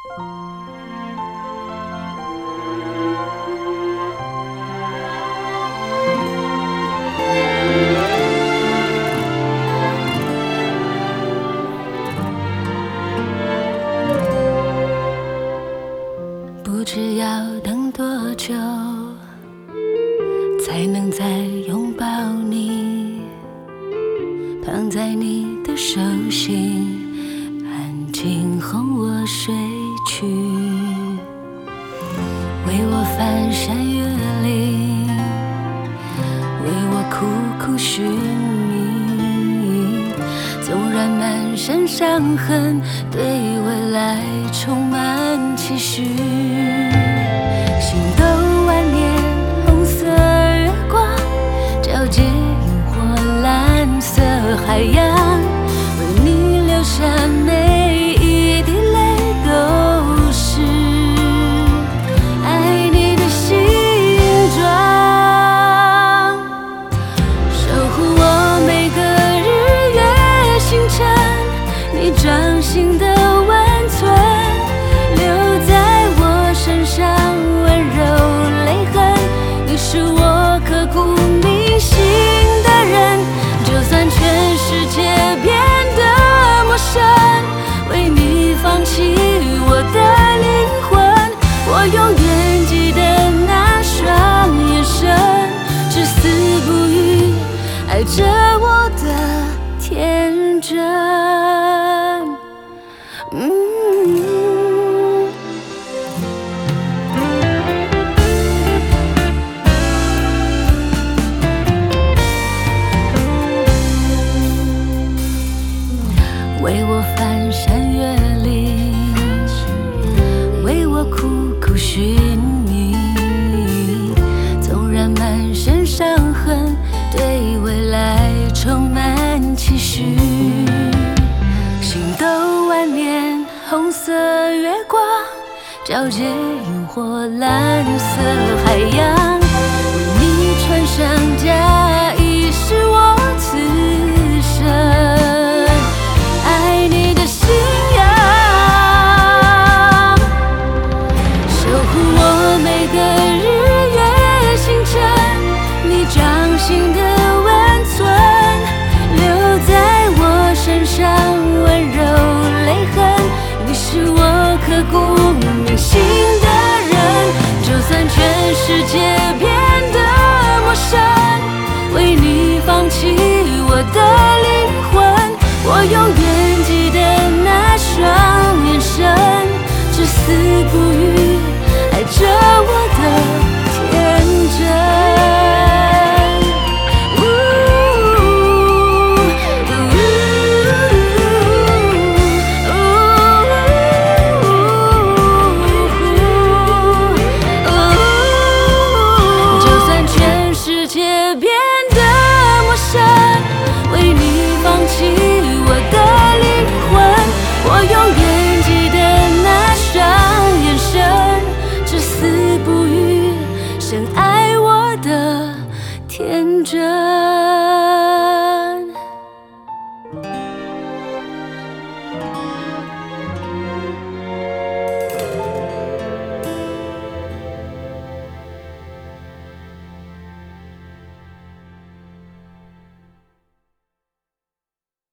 不知要等多久，才能再拥抱你，躺在你的手心，安静哄我睡去，为我翻山越岭，为我苦苦寻觅，纵然满身伤痕，对未来充满期许。星斗万年，红色月光皎洁萤火，蓝色海洋，为你留下每一滴泪都是爱你的形状，守护我每个日月星辰，你掌心的温存，留在我身上温柔泪痕，你是我刻骨铭心的人，就算全世界变得陌生，为你放弃我的灵魂，我永远记得那双眼神，至死不渝爱着我的天真。为我翻山越岭，为我苦苦寻觅，纵然满身伤痕，对未来充满期许。星斗万年，红色月光皎洁萤火，蓝色海洋，为你穿上甲